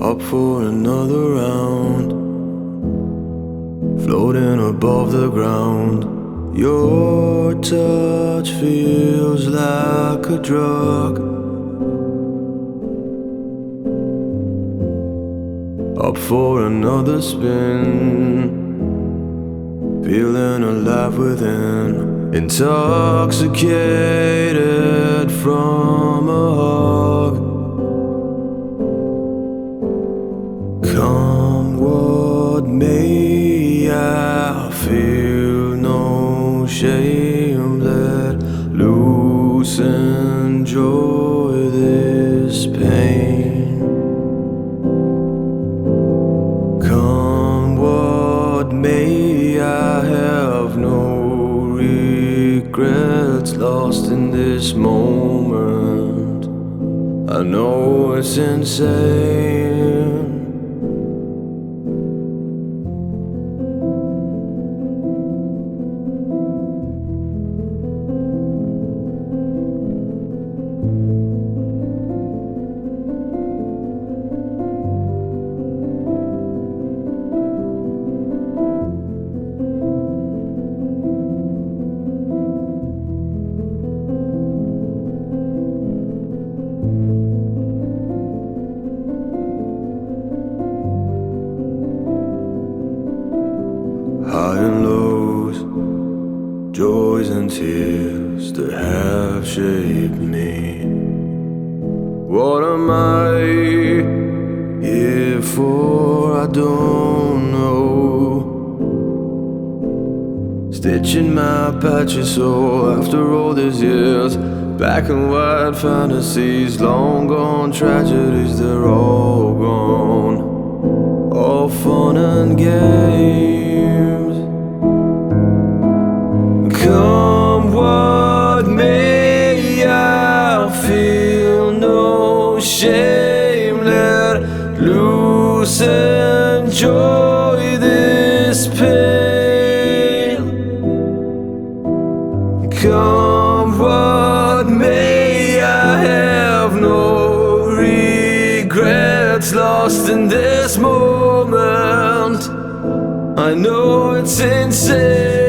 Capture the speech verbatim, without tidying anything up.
up for another round, floating above the ground. Your touch feels like a drug, up for another spin, feeling alive within, intoxicated from a hug. Come what may, I feel no shame. Let loose, enjoy this pain. Come what may, I have no regrets, lost in this moment. I know it's insane. High and lows, joys and tears that have shaped me. What am I here for? I don't know. Stitching my patchy soul after all these years. Black and white fantasies, long gone tragedies, they're all gone. All fun and games. Come what may, I feel no shame. Let loose, enjoy this pain. Come what may, I have no regrets, lost in this moment. I know it's insane.